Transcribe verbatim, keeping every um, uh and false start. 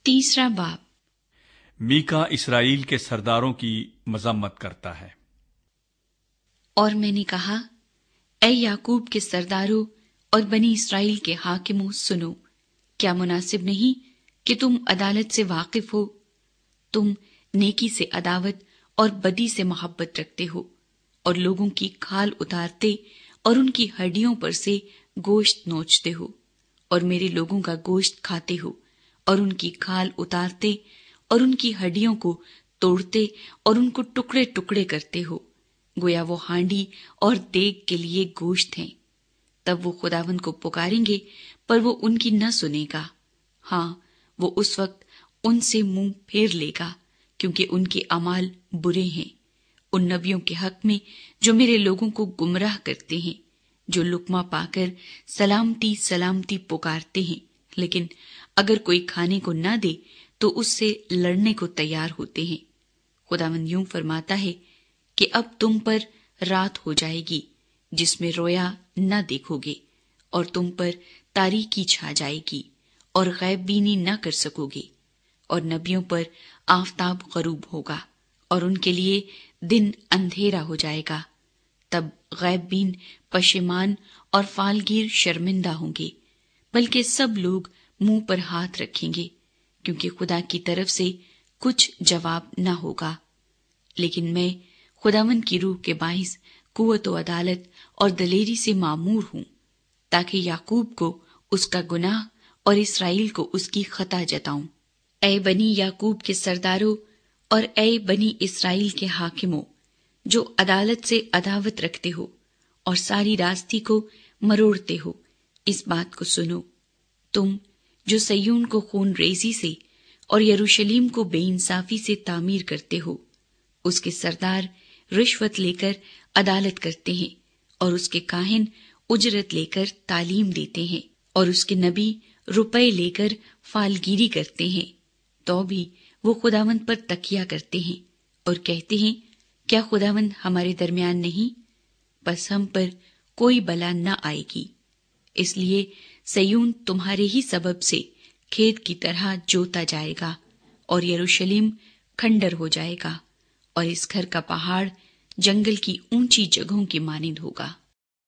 تیسرا باب۔ میکا اسرائیل کے سرداروں کی مذمت کرتا ہے۔ اور میں نے کہا، اے یعقوب کے سرداروں اور بنی اسرائیل کے حاکموں، سنو، کیا مناسب نہیں کہ تم عدالت سے واقف ہو؟ تم نیکی سے عداوت اور بدی سے محبت رکھتے ہو، اور لوگوں کی کھال اتارتے اور ان کی ہڈیوں پر سے گوشت نوچتے ہو، اور میرے لوگوں کا گوشت کھاتے ہو، اور ان کی کھال اتارتے اور ان کی ہڈیوں کو توڑتے اور ان کو ٹکڑے ٹکڑے کرتے ہو، گویا وہ ہانڈی اور دیگ کے لیے گوشت ہیں۔ تب وہ خداوند کو پکاریں گے، پر وہ ان کی نہ سنے گا۔ ہاں، وہ اس وقت ان سے منہ پھیر لے گا، کیونکہ ان کے اعمال برے ہیں، ان نبیوں کے حق میں جو میرے لوگوں کو گمراہ کرتے ہیں، جو لقمہ پا کر سلامتی سلامتی پکارتے ہیں، لیکن اگر کوئی کھانے کو نہ دے تو اس سے لڑنے کو تیار ہوتے ہیں۔ خداوند یوں فرماتا ہے کہ اب تم پر رات ہو جائے گی جس میں رویا نہ دیکھو گے، اور تم پر تاریکی چھا جائے گی اور غیب بینی نہ کر سکو گے، اور نبیوں پر آفتاب غروب ہوگا اور ان کے لیے دن اندھیرا ہو جائے گا۔ تب غیب بین پشیمان اور فالگیر شرمندہ ہوں گے، بلکہ سب لوگ منہ پر ہاتھ رکھیں گے، کیونکہ خدا کی طرف سے کچھ جواب نہ ہوگا۔ لیکن میں خداوند کی روح کے باعث قوت و عدالت اور دلیری سے معمور ہوں، تاکہ یعقوب کو اس کا گناہ اور اسرائیل کو اس کی خطا جتاؤں۔ اے بنی یعقوب کے سرداروں اور اے بنی اسرائیل کے حاکموں، جو عدالت سے عداوت رکھتے ہو اور ساری راستی کو مروڑتے ہو، اس بات کو سنو۔ تم جو سیون کو خون ریزی سے اور یروشلیم کو بے انصافی سے تعمیر کرتے ہو، اس کے سردار رشوت لے کر عدالت کرتے ہیں، اور اس کے کاہن اجرت لے کر تعلیم دیتے ہیں، اور اس کے نبی روپے لے کر فالگیری کرتے ہیں، تو بھی وہ خداوند پر تکیہ کرتے ہیں اور کہتے ہیں، کیا خداوند ہمارے درمیان نہیں؟ بس ہم پر کوئی بلا نہ آئے گی۔ اس لیے سیون تمہارے ہی سبب سے کھیت کی طرح جوتا جائے گا، اور یروشلیم کھنڈر ہو جائے گا، اور اس گھر کا پہاڑ جنگل کی اونچی جگہوں کی مانند ہوگا۔